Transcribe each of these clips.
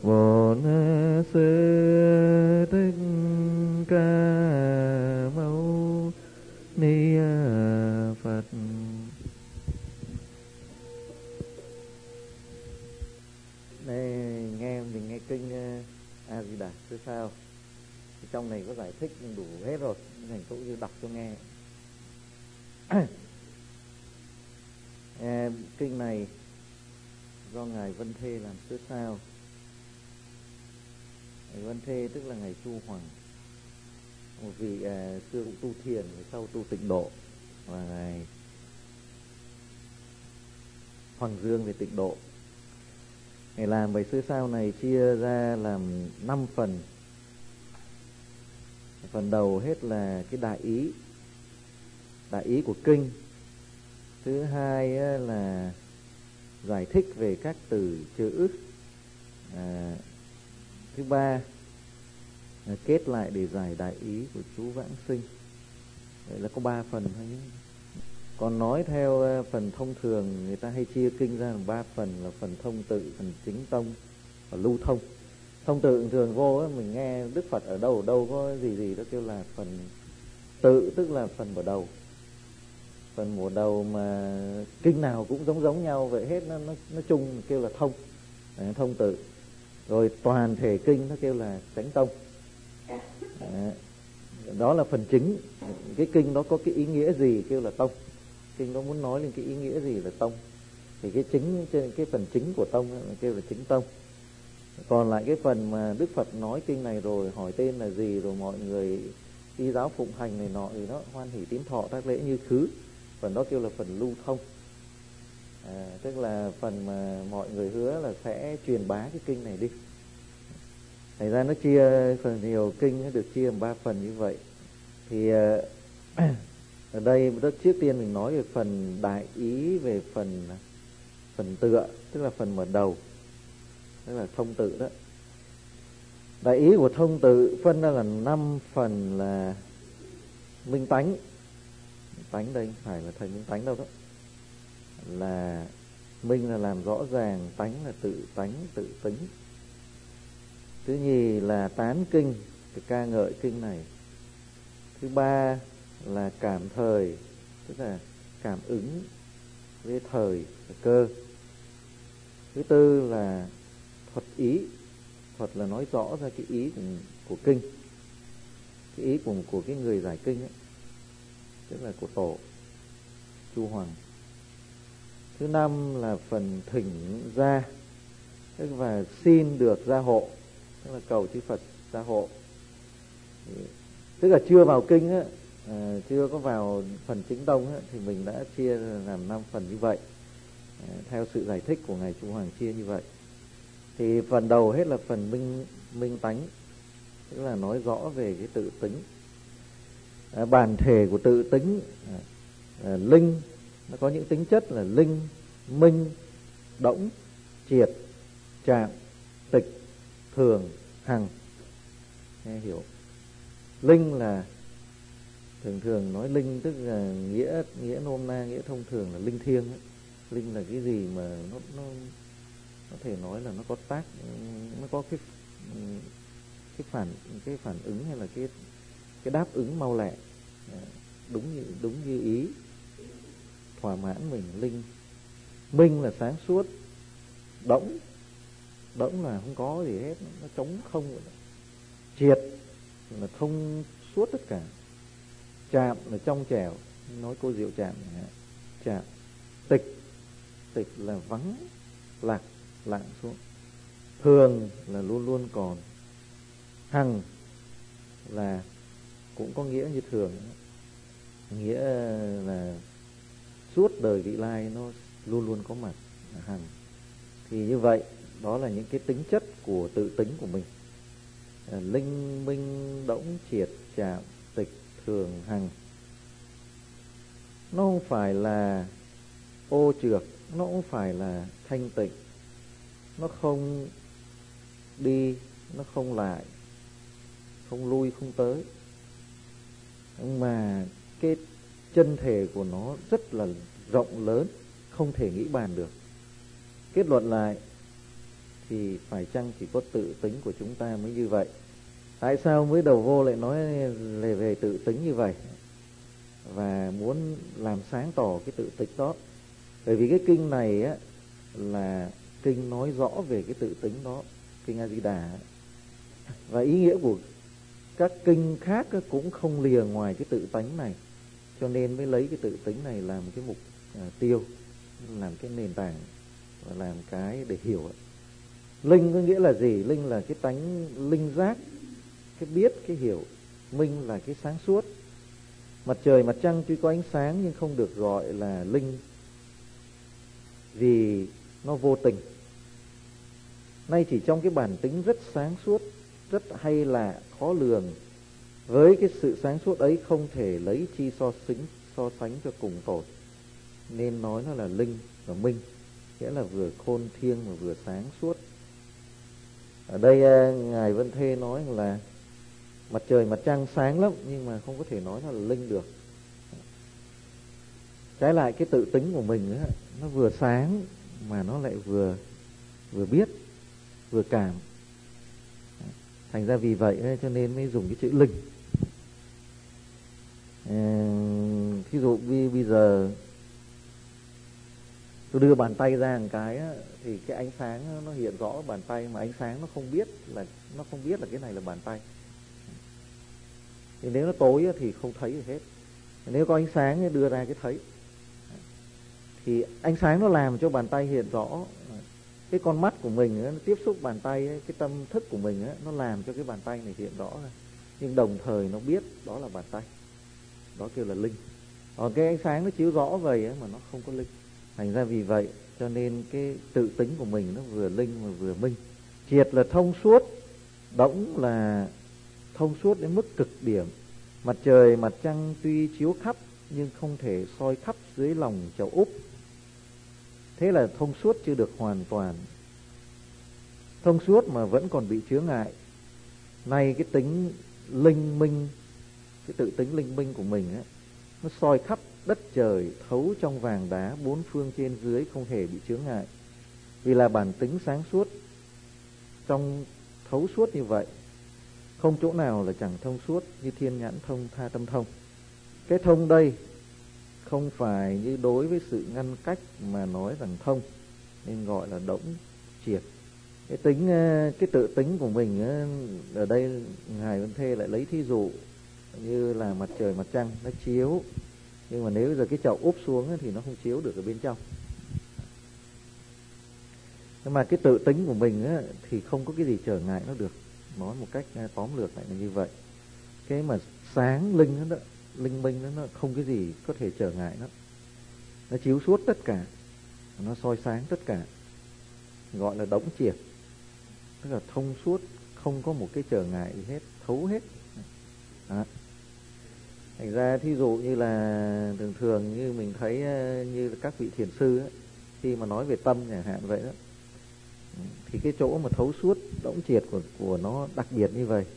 Bổn Sư Thích Ca Mâu Ni Phật. Đây, nghe mình nghe kinh A Di Đà chứ sao? Trong này có giải thích đủ hết rồi, thành cũng như đọc cho nghe. Kinh này do ngài Vân Thê làm sớ sao. Ngài Vân Thê tức là ngài Chu Hoàng, một vị xưa cũng tu thiền, sau tu tịnh độ, và ngài Hoàng Dương về tịnh độ. Ngài làm bài sớ sao này chia ra làm 5 phần. Phần đầu hết là cái đại ý của kinh. Thứ hai là giải thích về các từ chữ. Thứ ba là kết lại để giải đại ý của chú Vãng Sinh. Vậy là có 3 phần thôi nhé. Còn nói theo phần thông thường, người ta hay chia kinh ra làm 3 phần, là phần thông tự, phần chính tông và lưu thông. Thông tự thường vô mình nghe Đức Phật ở đâu có gì đó kêu là phần tự, tức là phần mở đầu. Phần mở đầu mà kinh nào cũng giống nhau vậy hết, nó chung kêu là thông. Đấy, thông tự. Rồi toàn thể kinh nó kêu là chánh tông. Đó là phần chính. Cái kinh đó có cái ý nghĩa gì kêu là tông. Kinh đó muốn nói lên cái ý nghĩa gì là tông. Thì cái phần chính của tông kêu là chính tông. Còn lại cái phần mà Đức Phật nói kinh này rồi hỏi tên là gì, rồi mọi người y giáo phụng hành này nọ, thì nó hoan hỷ tín thọ tác lễ như thứ, phần đó kêu là phần lưu thông. Tức là phần mà mọi người hứa là sẽ truyền bá cái kinh này đi. Thành ra nó chia phần nhiều kinh, nó được chia làm 3 phần như vậy. Thì ở đây trước tiên mình nói về phần đại ý, về phần tựa, tức là phần mở đầu, tức là thông tự đó. Đại ý của thông tự phân ra là 5 phần là minh tánh. Tánh đây không phải là thầy minh tánh đâu đó. Là minh là làm rõ ràng, tánh là tự tánh, tự tính. Thứ nhì là tán kinh, cái ca ngợi kinh này. Thứ ba là cảm thời, tức là cảm ứng với thời và cơ. Thứ tư là thuật ý. Thuật là nói rõ ra cái ý của kinh, cái ý của cái người giải kinh ấy, tức là của tổ Chu Hoàng. Thứ năm là phần thỉnh gia, tức là xin được gia hộ, tức là cầu chư Phật gia hộ. Tức là chưa vào kinh á, chưa có vào phần chính tông á, thì mình đã chia làm 5 phần như vậy, theo sự giải thích của ngài Chu Hoàng chia như vậy. Thì phần đầu hết là phần minh tánh, tức là nói rõ về cái tự tính. Bản thể của tự tính, linh, nó có những tính chất là linh, minh, đỗng, triệt, trạm, tịch, thường, hằng. Nghe hiểu. Linh là thường nói linh, tức là nghĩa nôm na, nghĩa thông thường là linh thiêng ấy. Linh là cái gì mà nó có thể nói là nó có tác, nó có cái phản ứng, hay là cái đáp ứng mau lẹ, đúng như ý, thỏa mãn mình. Linh. Minh là sáng suốt. Đỗng là không có gì hết, nó trống không vậy. Triệt là thông suốt tất cả. Trạm là trong trẻo, nói cô Diệu Trạm. Trạm. Tịch là vắng, lặng xuống. Thường là luôn luôn còn. Hằng là cũng có nghĩa như thường, nghĩa là suốt đời vị lai nó luôn luôn có mặt. Hằng. Thì như vậy, đó là những cái tính chất của tự tính của mình. Linh, minh, đỗng, triệt, trạm, tịch, thường, hằng. Nó không phải là ô trược, nó không phải là thanh tịnh, nó không đi, nó không lại, không lui, không tới, mà cái chân thể của nó rất là rộng lớn, không thể nghĩ bàn được. Kết luận lại thì phải chăng chỉ có tự tính của chúng ta mới như vậy? Tại sao mới đầu vô lại nói về tự tính như vậy và muốn làm sáng tỏ cái tự tính đó? Bởi vì cái kinh này á là kinh nói rõ về cái tự tính đó, kinh A Di Đà, và ý nghĩa của các kinh khác cũng không lìa ngoài cái tự tánh này, cho nên mới lấy cái tự tính này làm cái mục tiêu, làm cái nền tảng và làm cái để hiểu. Linh có nghĩa là gì? Linh là cái tánh linh giác, cái biết, cái hiểu. Minh là cái sáng suốt. Mặt trời mặt trăng tuy có ánh sáng nhưng không được gọi là linh vì nó vô tình. Nay chỉ trong cái bản tính rất sáng suốt, rất hay lạ, khó lường, với cái sự sáng suốt ấy không thể lấy chi so sánh cho cùng tột, nên nói nó là linh và minh, nghĩa là vừa khôn thiêng và vừa sáng suốt. Ở đây Ngài Vân Thê nói là mặt trời mặt trăng sáng lắm nhưng mà không có thể nói nó là linh được. Trái lại cái tự tính của mình á, nó vừa sáng mà nó lại vừa biết, vừa cảm. Thành ra vì vậy cho nên mới dùng cái chữ linh. Ví dụ bây giờ tôi đưa bàn tay ra một cái á, thì cái ánh sáng nó hiện rõ bàn tay, mà ánh sáng nó không biết là cái này là bàn tay. Thì nếu nó tối thì không thấy gì hết. Nếu có ánh sáng đưa ra cái thấy. Thì ánh sáng nó làm cho bàn tay hiện rõ. Cái con mắt của mình nó tiếp xúc bàn tay, cái tâm thức của mình nó làm cho cái bàn tay này hiện rõ ra. Nhưng đồng thời nó biết đó là bàn tay. Đó kêu là linh. Còn cái ánh sáng nó chiếu rõ vậy mà nó không có linh. Thành ra vì vậy cho nên cái tự tính của mình nó vừa linh mà vừa minh. Triệt là thông suốt, đõng là thông suốt đến mức cực điểm. Mặt trời mặt trăng tuy chiếu khắp nhưng không thể soi khắp dưới lòng chậu úp. Thế là thông suốt chưa được hoàn toàn. Thông suốt mà vẫn còn bị chướng ngại. Nay cái tính linh minh, cái tự tính linh minh của mình nó soi khắp đất trời, thấu trong vàng đá bốn phương trên dưới không hề bị chướng ngại. Vì là bản tính sáng suốt, trong thấu suốt như vậy, không chỗ nào là chẳng thông suốt, như thiên nhãn thông, tha tâm thông. Cái thông đây không phải như đối với sự ngăn cách mà nói rằng thông, nên gọi là đõng triệt. Cái tự tính của mình ở đây Ngài Vân Thê lại lấy thí dụ như là mặt trời mặt trăng nó chiếu, nhưng mà nếu giờ cái chậu úp xuống thì nó không chiếu được ở bên trong. Nhưng mà cái tự tính của mình thì không có cái gì trở ngại nó được. Nói một cách tóm lược lại là như vậy. Cái mà sáng linh đó, linh minh đó, nó không cái gì có thể trở ngại nó chiếu suốt tất cả, nó soi sáng tất cả, gọi là đõng triệt, tức là thông suốt, không có một cái trở ngại gì hết, thấu hết. Đó. Thành ra thí dụ như là thường như mình thấy như các vị thiền sư khi mà nói về tâm chẳng hạn vậy đó, thì cái chỗ mà thấu suốt đõng triệt của nó đặc biệt như vậy.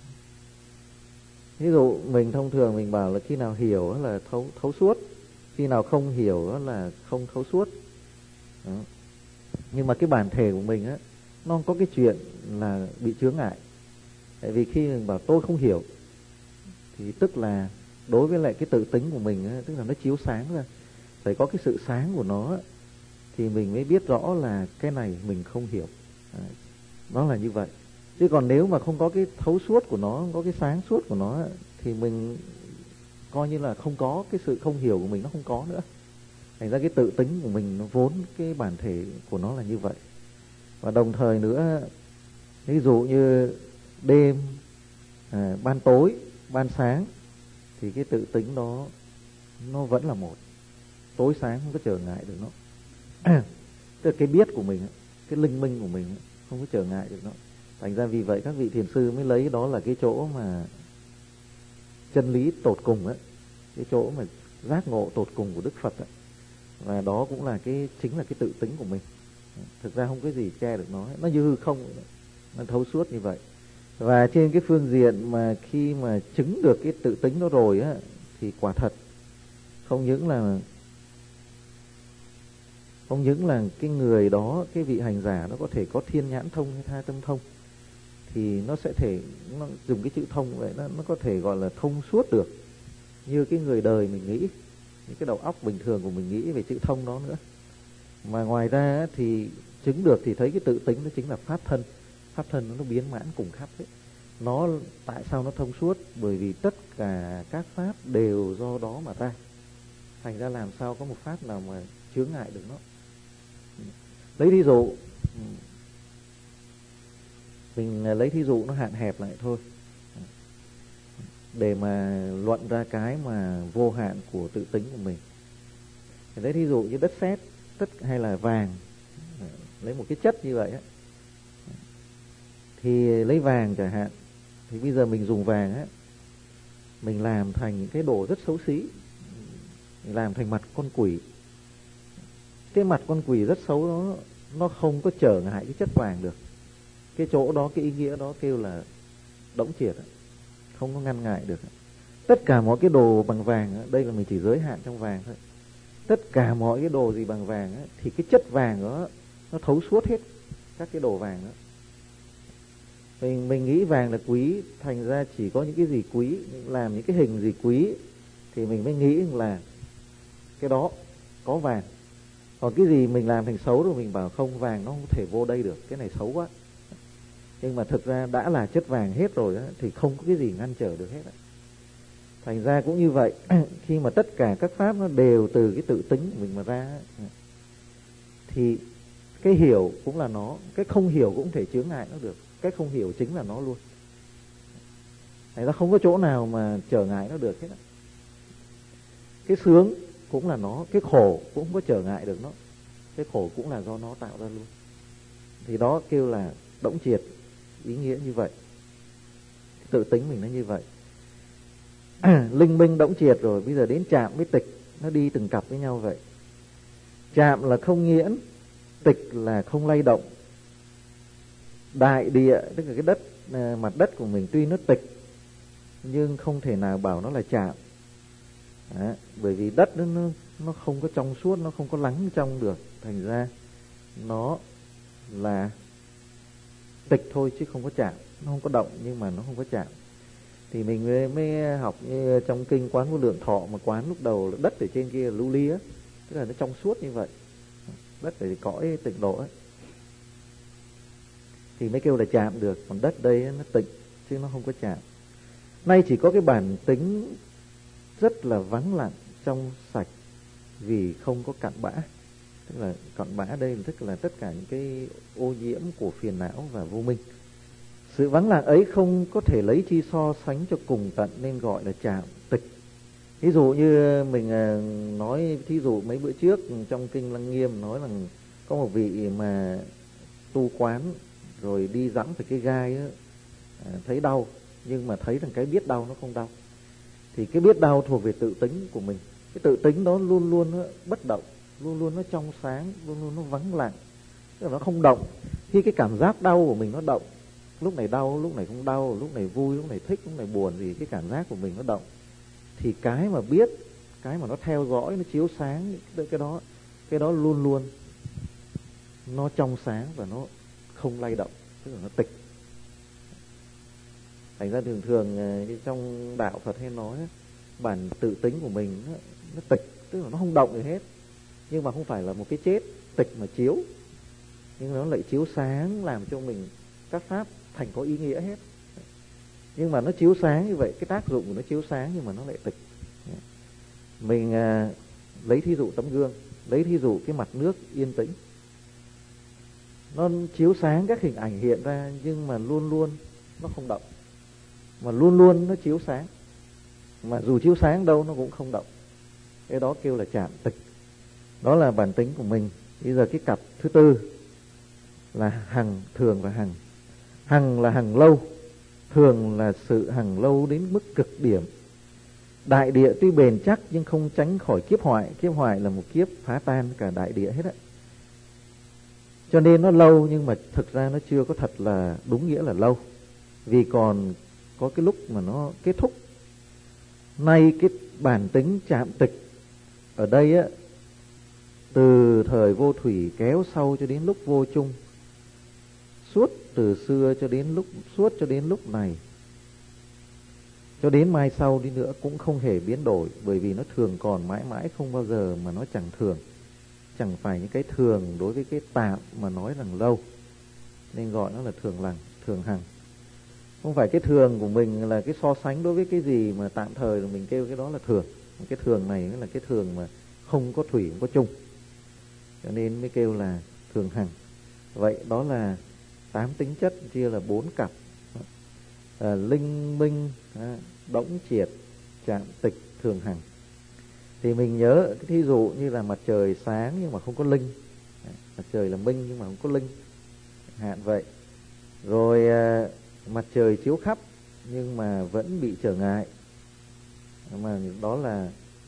Ví dụ mình thông thường mình bảo là khi nào hiểu là thấu suốt, khi nào không hiểu là không thấu suốt. Đó. Nhưng mà cái bản thể của mình nó không có cái chuyện là bị chướng ngại. Tại vì khi mình bảo tôi không hiểu thì tức là đối với lại cái tự tính của mình tức là nó chiếu sáng ra, phải có cái sự sáng của nó thì mình mới biết rõ là cái này mình không hiểu. Nó là như vậy. Chứ còn nếu mà không có cái thấu suốt của nó, không có cái sáng suốt của nó thì mình coi như là không có, cái sự không hiểu của mình nó không có nữa. Thành ra cái tự tính của mình nó vốn cái bản thể của nó là như vậy. Và đồng thời nữa, ví dụ như đêm, ban tối, ban sáng thì cái tự tính đó nó vẫn là một. Tối sáng không có trở ngại được nó. Tức là cái biết của mình, cái linh minh của mình không có trở ngại được nó. Thành ra vì vậy các vị thiền sư mới lấy đó là cái chỗ mà chân lý tột cùng á, cái chỗ mà giác ngộ tột cùng của Đức Phật á. Và đó cũng là chính là cái tự tính của mình. Thực ra không có gì che được nó như hư không, nó thấu suốt như vậy. Và trên cái phương diện mà khi mà chứng được cái tự tính đó rồi á, thì quả thật không những Không những là cái người đó, cái vị hành giả nó có thể có thiên nhãn thông hay tha tâm thông, thì nó sẽ nó dùng cái chữ thông vậy, nó có thể gọi là thông suốt được như cái người đời mình nghĩ, những cái đầu óc bình thường của mình nghĩ về chữ thông đó nữa. Mà ngoài ra thì chứng được thì thấy cái tự tính nó chính là pháp thân. Pháp thân nó biến mãn cùng khắp ấy. Nó tại sao nó thông suốt? Bởi vì tất cả các pháp đều do đó mà ra. Thành ra làm sao có một pháp nào mà chướng ngại được nó. Lấy ví dụ, mình lấy thí dụ nó hạn hẹp lại thôi, để mà luận ra cái mà vô hạn của tự tính của mình. Lấy thí dụ như đất sét hay là vàng, lấy một cái chất như vậy á, thì lấy vàng chẳng hạn, thì bây giờ mình dùng vàng á, mình làm thành những cái đồ rất xấu xí, mình làm thành mặt con quỷ. Cái mặt con quỷ rất xấu đó, nó không có trở ngại cái chất vàng được. Cái chỗ đó, cái ý nghĩa đó kêu là đõng triệt, không có ngăn ngại được. Tất cả mọi cái đồ bằng vàng, đây là mình chỉ giới hạn trong vàng thôi. Tất cả mọi cái đồ gì bằng vàng thì cái chất vàng đó nó thấu suốt hết các cái đồ vàng đó. Mình nghĩ vàng là quý, thành ra chỉ có những cái gì quý, làm những cái hình gì quý thì mình mới nghĩ là cái đó có vàng. Còn cái gì mình làm thành xấu rồi mình bảo không, vàng nó không thể vô đây được, cái này xấu quá. Nhưng mà thực ra đã là chất vàng hết rồi đó, thì không có cái gì ngăn trở được hết đó. Thành ra cũng như vậy, khi mà tất cả các pháp nó đều từ cái tự tính của mình mà ra, thì cái hiểu cũng là nó, cái không hiểu cũng thể chướng ngại nó được. Cái không hiểu chính là nó luôn. Thành ra không có chỗ nào mà trở ngại nó được hết đó. Cái sướng cũng là nó, cái khổ cũng không có trở ngại được nó. Cái khổ cũng là do nó tạo ra luôn. Thì đó kêu là đõng triệt, ý nghĩa như vậy. Tự tính mình nó như vậy. Linh minh đõng triệt rồi, bây giờ đến chạm với tịch, nó đi từng cặp với nhau vậy. Chạm là không nghiễn, tịch là không lay động. Đại địa, tức là cái đất, mặt đất của mình tuy nó tịch, nhưng không thể nào bảo nó là chạm. Đó, bởi vì đất nó không có trong suốt, nó không có lắng trong được. Thành ra nó là tịch thôi chứ không có chạm. Nó không có động nhưng mà nó không có chạm. Thì mình mới học như trong kinh Quán Vô Lượng Thọ, mà quán lúc đầu đất ở trên kia là lưu ly á, tức là nó trong suốt như vậy. Đất ở cõi tịnh độ ấy, thì mới kêu là chạm được. Còn đất đây nó tịnh chứ nó không có chạm. Nay chỉ có cái bản tính rất là vắng lặng, trong sạch, vì không có cặn bã. Tức là cặn bã đây tức là tất cả những cái ô nhiễm của phiền não và vô minh. Sự vắng lặng ấy không có thể lấy chi so sánh cho cùng tận, nên gọi là chạm tịch. Ví dụ như mình nói, thí dụ mấy bữa trước trong kinh Lăng Nghiêm nói rằng có một vị mà tu quán rồi đi dẫm phải cái gai á, thấy đau, nhưng mà thấy rằng cái biết đau nó không đau. Thì cái biết đau thuộc về tự tính của mình. Cái tự tính đó luôn luôn nó bất động, luôn luôn nó trong sáng, luôn luôn nó vắng lặng, tức là nó không động. Khi cái cảm giác đau của mình nó động, lúc này đau, lúc này không đau, lúc này vui, lúc này thích, lúc này buồn gì, cái cảm giác của mình nó động, thì cái mà biết, cái mà nó theo dõi, nó chiếu sáng, cái đó luôn luôn nó trong sáng và nó không lay động, tức là nó tịch. Thành ra thường thường trong đạo Phật hay nói bản tự tính của mình nó tịch, tức là nó không động gì hết. Nhưng mà không phải là một cái chết tịch mà chiếu, nhưng nó lại chiếu sáng, làm cho mình các pháp thành có ý nghĩa hết. Nhưng mà nó chiếu sáng như vậy, cái tác dụng của nó chiếu sáng nhưng mà nó lại tịch. Mình lấy thí dụ tấm gương, lấy thí dụ cái mặt nước yên tĩnh, nó chiếu sáng các hình ảnh hiện ra, nhưng mà luôn luôn nó không động, mà luôn luôn nó chiếu sáng, mà dù chiếu sáng đâu nó cũng không động. Cái đó kêu là chạm tịch. Đó là bản tính của mình. Bây giờ cái cặp thứ tư là hằng, thường và hằng. Hằng là hằng lâu, thường là sự hằng lâu đến mức cực điểm. Đại địa tuy bền chắc nhưng không tránh khỏi kiếp hoại. Kiếp hoại là một kiếp phá tan cả đại địa hết á. Cho nên nó lâu, nhưng mà thực ra nó chưa có thật là đúng nghĩa là lâu, vì còn có cái lúc mà nó kết thúc. Nay cái bản tính chạm tịch ở đây á từ thời vô thủy kéo sau cho đến lúc vô chung, suốt từ xưa cho đến lúc này, cho đến mai sau đi nữa cũng không hề biến đổi, bởi vì nó thường còn mãi mãi, không bao giờ mà nó chẳng thường. Chẳng phải những cái thường đối với cái tạm mà nói rằng lâu, nên gọi nó là thường lặng, thường hằng. Không phải cái thường của mình là cái so sánh đối với cái gì mà tạm thời là mình kêu cái đó là thường. Cái thường này là cái thường mà không có thủy, không có chung, cho nên mới kêu là thường hằng. Vậy đó là 8 tính chất chia là 4 cặp: linh minh, đõng triệt, trạng tịch, thường hằng. Thì mình nhớ cái thí dụ như là mặt trời sáng nhưng mà không có linh, mặt trời là minh nhưng mà không có linh, hạn vậy. Rồi mặt trời chiếu khắp nhưng mà vẫn bị trở ngại, mà đó là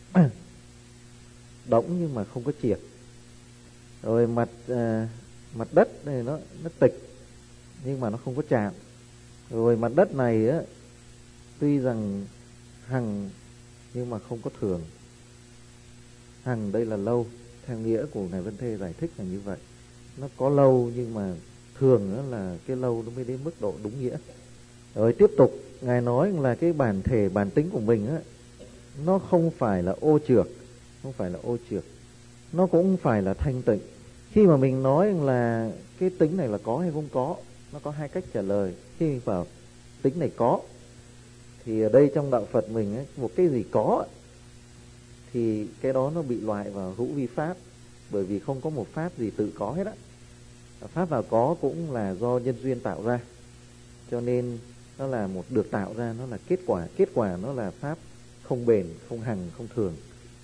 đõng nhưng mà không có triệt. Rồi mặt đất này nó tịch nhưng mà nó không có chạm. Rồi mặt đất này á, tuy rằng hằng nhưng mà không có thường. Hằng đây là lâu, theo nghĩa của Ngài Vân Thê giải thích là như vậy. Nó có lâu nhưng mà thường đó là cái lâu nó mới đến mức độ đúng nghĩa. Rồi tiếp tục Ngài nói là cái bản thể, bản tính của mình á, nó không phải là ô trược, không phải là ô trược, nó cũng không phải là thanh tịnh. Khi mà mình nói là cái tính này là có hay không có, nó có hai cách trả lời. Khi mình bảo tính này có, thì ở đây trong đạo Phật mình ấy, một cái gì có thì cái đó nó bị loại vào hữu vi pháp, bởi vì không có một pháp gì tự có hết á. Pháp nào có cũng là do nhân duyên tạo ra, cho nên nó là một được tạo ra, nó là kết quả. Kết quả nó là pháp không bền, không hằng, không thường.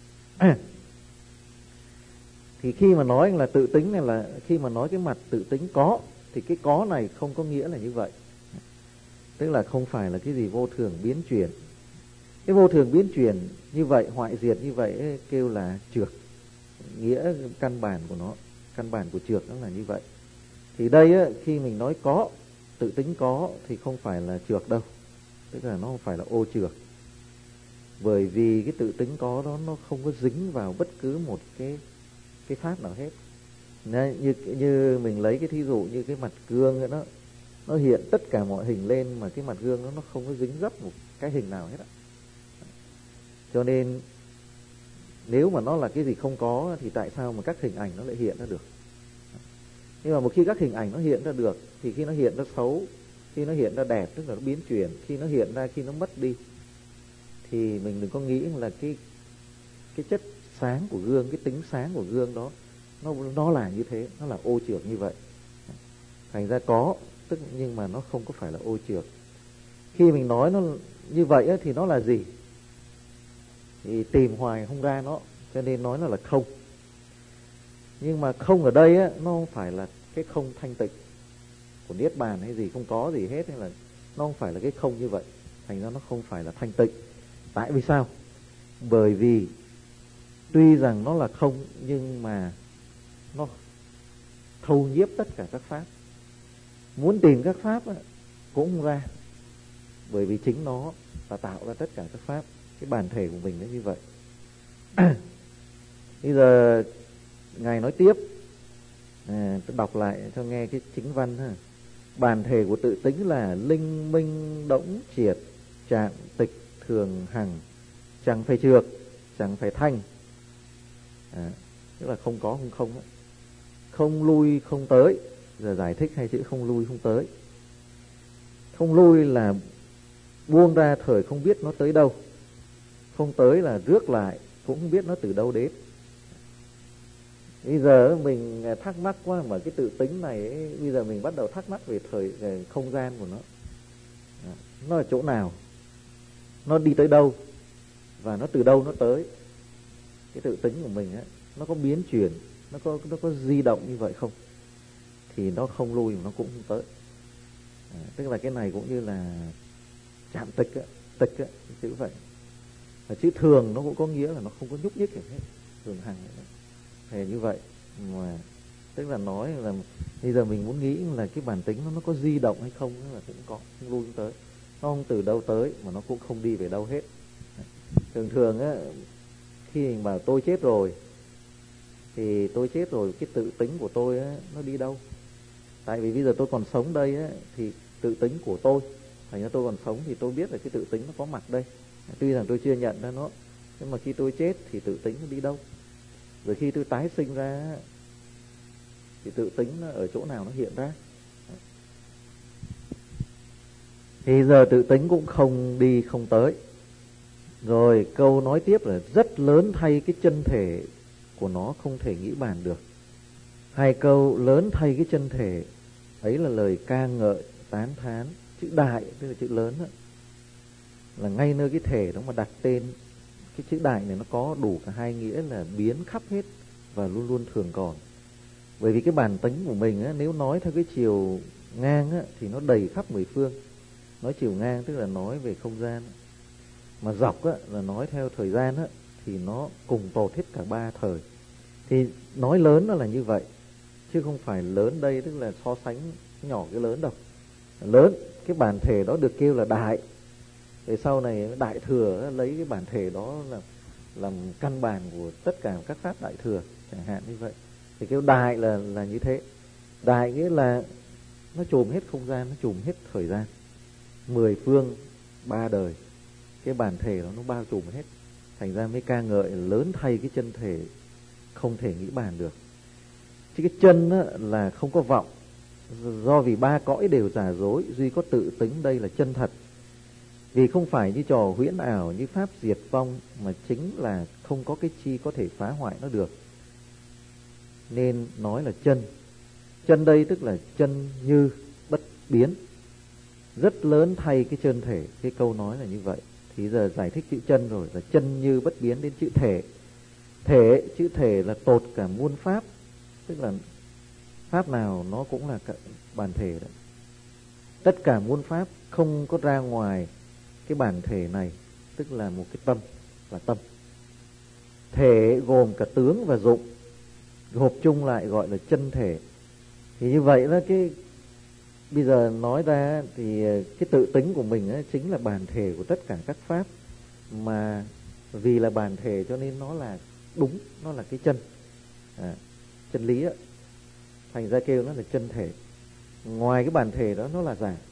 Thì khi mà nói là tự tính này, là khi mà nói cái mặt tự tính có, thì cái có này không có nghĩa là như vậy. Tức là không phải là cái gì vô thường biến chuyển. Cái vô thường biến chuyển như vậy, hoại diệt như vậy ấy, kêu là trược. Nghĩa căn bản của nó, căn bản của trược nó là như vậy. Thì đây ấy, khi mình nói có, tự tính có thì không phải là trược đâu. Tức là nó không phải là ô trược. Bởi vì cái tự tính có đó nó không có dính vào bất cứ một cái pháp nào hết. Như mình lấy cái thí dụ như cái mặt gương ấy, nó hiện tất cả mọi hình lên, mà cái mặt gương nó không có dính dấp một cái hình nào hết á. Cho nên nếu mà nó là cái gì không có thì tại sao mà các hình ảnh nó lại hiện ra được? Nhưng mà một khi các hình ảnh nó hiện ra được, thì khi nó hiện ra xấu, khi nó hiện ra đẹp, tức là nó biến chuyển, khi nó hiện ra, khi nó mất đi, thì mình đừng có nghĩ là cái chất sáng của gương, cái tính sáng của gương đó nó là như thế, nó là ô trược như vậy. Thành ra có, tức nhưng mà nó không có phải là ô trược. Khi mình nói nó như vậy ấy, thì nó là gì? Thì tìm hoài không ra nó, cho nên nói nó là không. Nhưng mà không ở đây ấy, nó không phải là cái không thanh tịnh của niết bàn hay gì, không có gì hết, hay là nó không phải là cái không như vậy. Thành ra nó không phải là thanh tịnh. Tại vì sao? Bởi vì tuy rằng nó là không, nhưng mà nó thâu nhiếp tất cả các pháp. Muốn tìm các pháp ấy, cũng không ra, bởi vì chính nó là tạo ra tất cả các pháp. Cái bản thể của mình nó như vậy. Bây giờ Ngài nói tiếp, tôi đọc lại cho nghe cái chính văn ha. Bản thể của tự tính là linh minh đõng triệt, trạng tịch, thường hằng, chẳng phải trược, chẳng phải thanh. Tức là không có không không, không lui không tới. Giờ giải thích hai chữ không lui không tới. Không lui là buông ra thời không biết nó tới đâu, không tới là rước lại, cũng không biết nó từ đâu đến. Bây giờ mình thắc mắc quá, mà cái tự tính này ấy, bây giờ mình bắt đầu thắc mắc về về không gian của nó ở chỗ nào, nó đi tới đâu, và nó từ đâu nó tới. Cái tự tính của mình ấy, nó có biến chuyển, nó có di động như vậy không? Thì nó không lui mà nó cũng không tới. Tức là cái này cũng như là chạm tịch á, chữ vậy. Và chữ thường nó cũng có nghĩa là nó không có nhúc nhích gì hết, thường hằng thì như vậy. Mà tức là nói là bây giờ mình muốn nghĩ là cái bản tính nó có di động hay không, là cũng có, không lui tới, nó không từ đâu tới mà nó cũng không đi về đâu hết. Thường á, khi mình bảo tôi chết rồi thì tôi chết rồi, cái tự tính của tôi á, nó đi đâu? Tại vì bây giờ tôi còn sống đây á, thì tự tính của tôi, thành ra tôi còn sống thì tôi biết là cái tự tính nó có mặt đây. Tuy rằng tôi chưa nhận ra nó, nhưng mà khi tôi chết thì tự tính nó đi đâu? Rồi khi tôi tái sinh ra thì tự tính nó ở chỗ nào nó hiện ra? Thì giờ tự tính cũng không đi không tới. Rồi câu nói tiếp là rất lớn thay cái chân thể của nó không thể nghĩ bàn được. Hai câu lớn thay cái chân thể ấy là lời ca ngợi tán thán. Chữ đại tức là chữ lớn đó, là ngay nơi cái thể đó mà đặt tên. Cái chữ đại này nó có đủ cả hai nghĩa là biến khắp hết và luôn luôn thường còn. Bởi vì cái bản tính của mình á, nếu nói theo cái chiều ngang á, thì nó đầy khắp mười phương. Nói chiều ngang tức là nói về không gian, mà dọc á, là nói theo thời gian á, thì nó cùng tột hết cả ba thời. Thì nói lớn nó là như vậy, chứ không phải lớn đây tức là so sánh nhỏ cái lớn đâu. Lớn, cái bản thể đó được kêu là đại. Rồi sau này đại thừa lấy cái bản thể đó là làm căn bản của tất cả các pháp đại thừa, chẳng hạn như vậy. Thì kêu đại là như thế. Đại nghĩa là nó trùm hết không gian, nó trùm hết thời gian, mười phương ba đời. Cái bản thể đó nó bao trùm hết, thành ra mới ca ngợi lớn thay cái chân thể không thể nghĩ bàn được. Chứ cái chân á, là không có vọng, do vì ba cõi đều giả dối, duy có tự tính đây là chân thật. Vì không phải như trò huyễn ảo, như pháp diệt vong, mà chính là không có cái chi có thể phá hoại nó được, nên nói là chân. Chân đây tức là chân như bất biến, rất lớn thay cái chân thể. Cái câu nói là như vậy. Thì giờ giải thích chữ chân rồi, là chân như bất biến đến chữ thể. Thể, chữ thể là tột cả muôn pháp, tức là pháp nào nó cũng là cả bản thể đấy. Tất cả muôn pháp không có ra ngoài cái bản thể này, tức là một cái tâm, là tâm. Thể gồm cả tướng và dụng, gộp chung lại gọi là chân thể. Thì như vậy là cái bây giờ nói ra thì cái tự tính của mình ấy, chính là bản thể của tất cả các pháp, mà vì là bản thể cho nên nó là đúng, nó là cái chân, chân lý á, thành ra kêu nó là chân thể. Ngoài cái bản thể đó nó là giả.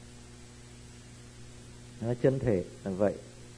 Chân thể là vậy.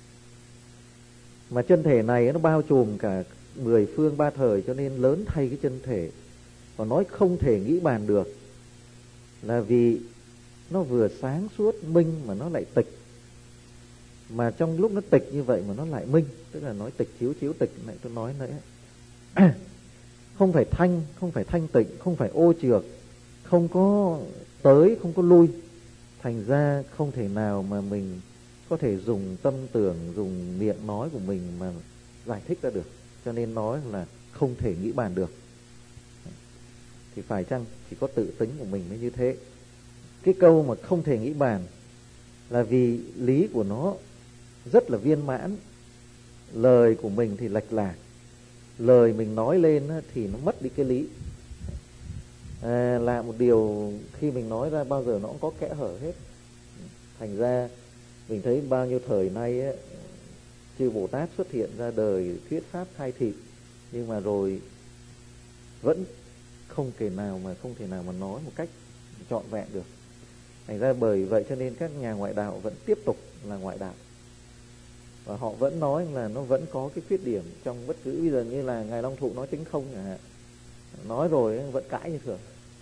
Mà chân thể này nó bao trùm cả mười phương ba thời, cho nên lớn thay cái chân thể. Còn nói không thể nghĩ bàn được là vì nó vừa sáng suốt minh mà nó lại tịch. Mà trong lúc nó tịch như vậy mà nó lại minh, tức là nói tịch chiếu, chiếu tịch này tôi nói nãy. Không phải thanh tịnh, không phải ô trược, không có tới, không có lui. Thành ra không thể nào mà mình có thể dùng tâm tưởng, dùng miệng nói của mình mà giải thích ra được. Cho nên nói là không thể nghĩ bàn được. Thì phải chăng chỉ có tự tính của mình mới như thế. Cái câu mà không thể nghĩ bàn là vì lý của nó rất là viên mãn, lời của mình thì lệch lạc. Lời mình nói lên thì nó mất đi cái lý. Là một điều khi mình nói ra bao giờ nó cũng có kẽ hở hết. Thành ra mình thấy bao nhiêu thời nay ấy, chư Bồ Tát xuất hiện ra đời thuyết pháp khai thị, nhưng mà rồi vẫn không thể nào mà nói một cách trọn vẹn được. Thành ra bởi vậy cho nên các nhà ngoại đạo vẫn tiếp tục là ngoại đạo, và họ vẫn nói là nó vẫn có cái khuyết điểm trong bất cứ. Bây giờ như là Ngài Long Thụ nói tính không chẳng hạn, nói rồi vẫn cãi như thường,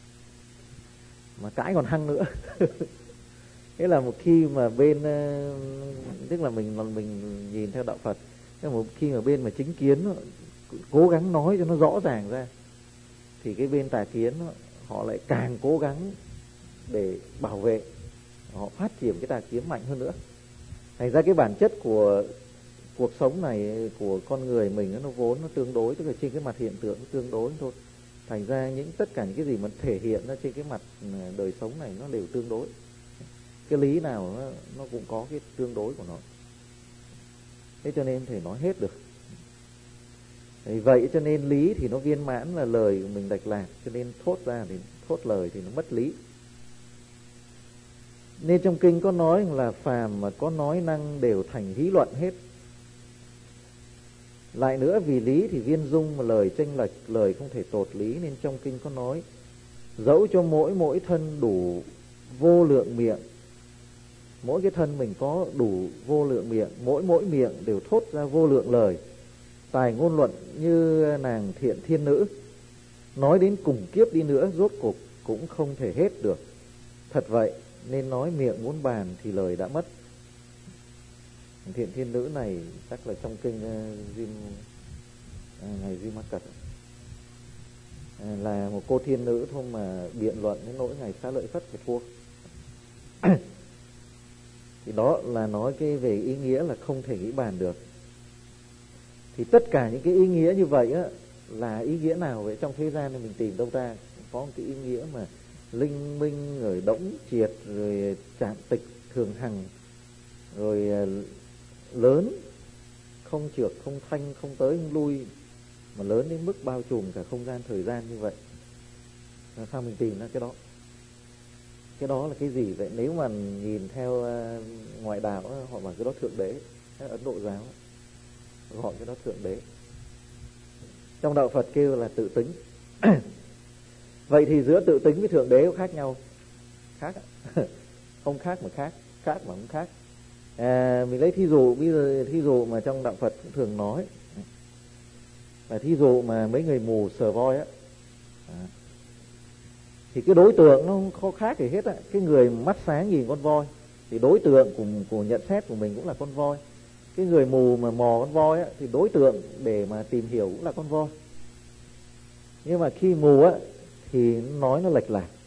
mà cãi còn hăng nữa. Thế là một khi mà bên, tức là mình nhìn theo đạo Phật, thế một khi mà bên mà chính kiến cố gắng nói cho nó rõ ràng ra, thì cái bên tà kiến họ lại càng cố gắng để bảo vệ, họ phát triển cái tà kiến mạnh hơn nữa. Thành ra cái bản chất của cuộc sống này của con người mình nó vốn nó tương đối, tức là trên cái mặt hiện tượng nó tương đối thôi. Thành ra tất cả những cái gì mà thể hiện nó trên cái mặt đời sống này nó đều tương đối. Cái lý nào nó cũng có cái tương đối của nó. Thế cho nên thể nói hết được. Vậy cho nên lý thì nó viên mãn, là lời của mình lệch lạc, cho nên thốt ra thì thốt lời thì nó mất lý. Nên trong kinh có nói là phàm mà có nói năng đều thành hí luận hết. Lại nữa, vì lý thì viên dung mà lời chênh lệch, lời không thể tột lý, nên trong kinh có nói dẫu cho mỗi thân đủ vô lượng miệng, mỗi cái thân mình có đủ vô lượng miệng, mỗi miệng đều thốt ra vô lượng lời, tài ngôn luận như nàng thiện thiên nữ, nói đến cùng kiếp đi nữa rốt cuộc cũng không thể hết được. Thật vậy, nên nói miệng muốn bàn thì lời đã mất. Thiện thiên nữ này chắc là trong kinh ngày Di Ma Cật, là một cô thiên nữ thôi mà biện luận đến nỗi ngày Xá Lợi Phất phải thua. Thì đó là nói cái về ý nghĩa là không thể nghĩ bàn được. Thì tất cả những cái ý nghĩa như vậy á, là ý nghĩa nào vậy? Trong thế gian này mình tìm đâu ra có một cái ý nghĩa mà linh minh, rồi đỗng triệt, rồi trạm tịch thường hằng, rồi lớn, không trượt, không thanh, không tới, không lui, mà lớn đến mức bao trùm cả không gian thời gian như vậy. Làm sao mình tìm ra cái đó? Cái đó là cái gì vậy? Nếu mà nhìn theo ngoại đạo họ bảo cái đó thượng đế. Ấn Độ giáo gọi cái đó thượng đế. Trong đạo Phật kêu là tự tính. Vậy thì giữa tự tính với thượng đế có khác nhau? Khác. Không khác mà khác, khác mà không khác. Mình lấy thí dụ, bây giờ thí dụ mà trong đạo Phật cũng thường nói là thí dụ mà mấy người mù sờ voi á, thì cái đối tượng nó không khác gì hết á. Cái người mắt sáng nhìn con voi thì đối tượng của nhận xét của mình cũng là con voi. Cái người mù mà mò con voi á, thì đối tượng để mà tìm hiểu cũng là con voi. Nhưng mà khi mù á thì nói nó lệch lạc.